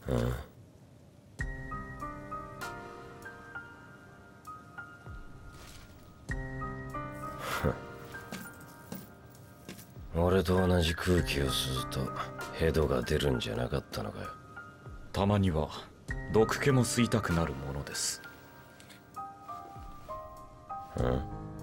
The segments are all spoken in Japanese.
うん。俺と同じ空気を吸うとヘドが出るんじゃなかったのかよ。 たまには毒気も吸いたくなるものです。 うん。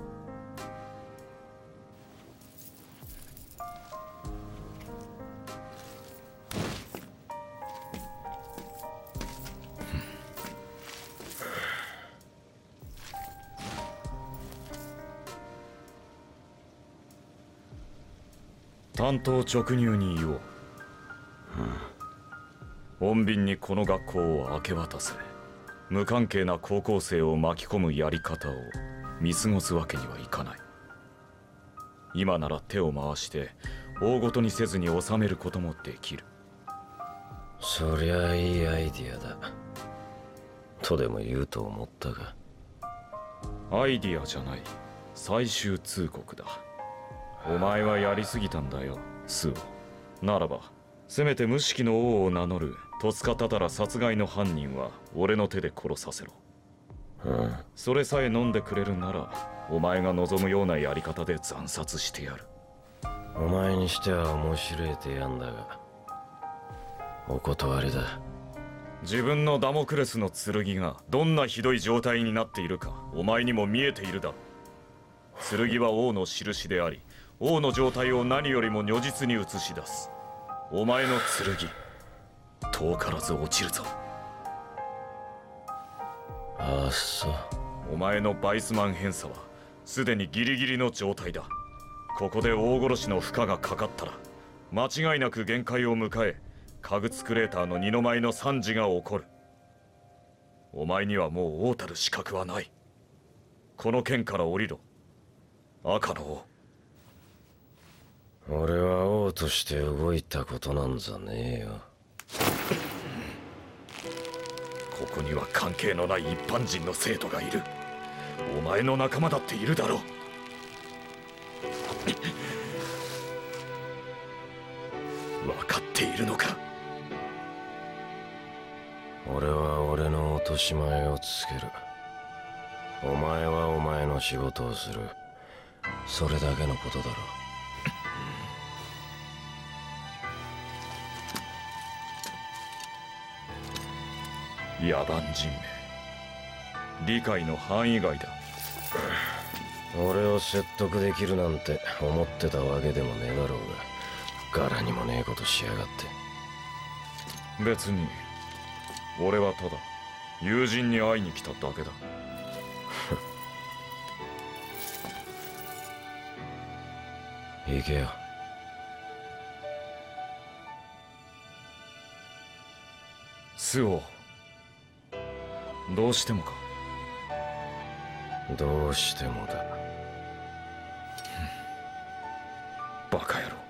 単刀直入に言おう。穏便にこの学校を明け渡せ。無関係な高校生を巻き込むやり方を見過ごすわけにはいかない。今なら手を回して大ごとにせずに収めることもできる。 そりゃいいアイディアだとでも言うと思ったが。 アイディアじゃない、最終通告だ。お前はやりすぎたんだよ、スオ。ならばせめて無識の王を名乗る戸塚タタラ殺害の犯人は俺の手で殺させろ。それさえ飲んでくれるならお前が望むようなやり方で惨殺してやる。 お前にしては面白い提案だがお断りだ。 自分のダモクレスの剣がどんなひどい状態になっているかお前にも見えているだろう。剣は王の印であり、王の状態を何よりも如実に映し出す。お前の剣遠からず落ちるぞ。 ああそう。 お前のバイスマン偏差はすでにギリギリの状態だ。ここで大殺しの負荷がかかったら間違いなく限界を迎え、カグツクレーターの二の舞の惨事が起こる。お前にはもう王たる資格はない。この剣から降りろ、赤の王。 俺は王として動いたことなんざねえよ。 ここには関係のない一般人の生徒がいる。お前の仲間だっているだろう。分かっているのか。 俺は俺の落とし前をつける。お前はお前の仕事をする。それだけのことだろう。 野蛮人名、理解の範囲外だ。 俺を説得できるなんて思ってたわけでもねえだろうが、柄にもねえことしやがって。 別に俺はただ友人に会いに来ただけだ。 行けよ。 スオ、どうしてもか。 どうしてもだ。 バカ野郎。